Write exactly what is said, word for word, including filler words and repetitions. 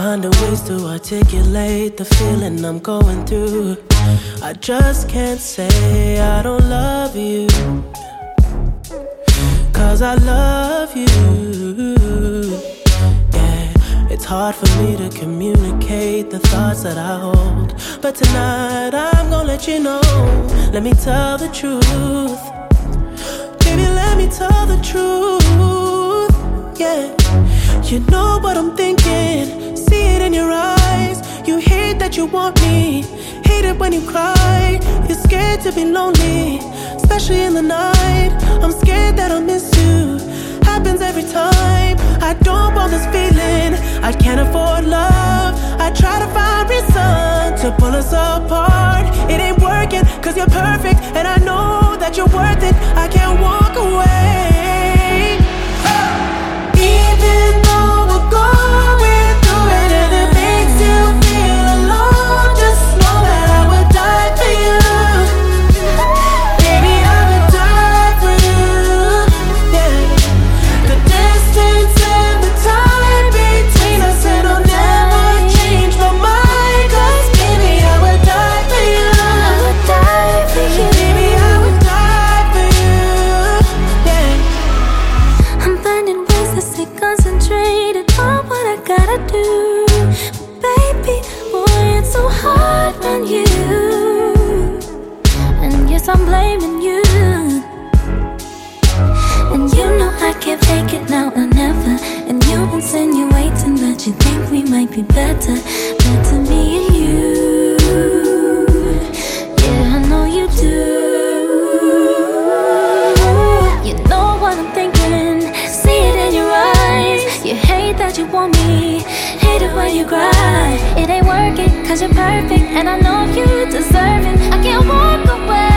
finding ways to articulate the feeling I'm going through. I just can't say I don't love you, 'cause I love you. Yeah, it's hard for me to communicate the thoughts that I hold, but tonight I'm gonna let you know. Let me tell the truth. Baby, let me tell the truth. Yeah, you know what I'm thinking. See it in your eyes. You hate that you want me. Hate it when you cry. You're scared to be lonely, especially in the night. I'm scared that I'll miss you. Happens every time. I don't want this feeling. I can't afford love. I try to find reason to pull us apart. It ain't working, 'cause you're perfect, and I know that you're worth it. I can't walk away. Even though we're going through it and it makes you feel alone, just know that I would die for you. Baby, I would die for you. Yeah. The distance and the time between us, it'll never change my mind. 'Cause baby, I would die for you. I would die for you. Baby, I would die for you. Yeah. I'm finding ways to stay concentrated on what I gotta do. Baby, boy, it's so hard on you. And yes, I'm blaming you. And you know I can't fake it now or never. And you insinuating that you think we might be better. Better me and you. Yeah, I know you do. You know what I'm thinking. See it in your eyes. You hate that you want me. Hate it when you cry. It ain't working, 'cause you're perfect, and I know you deserve it. I can't walk away.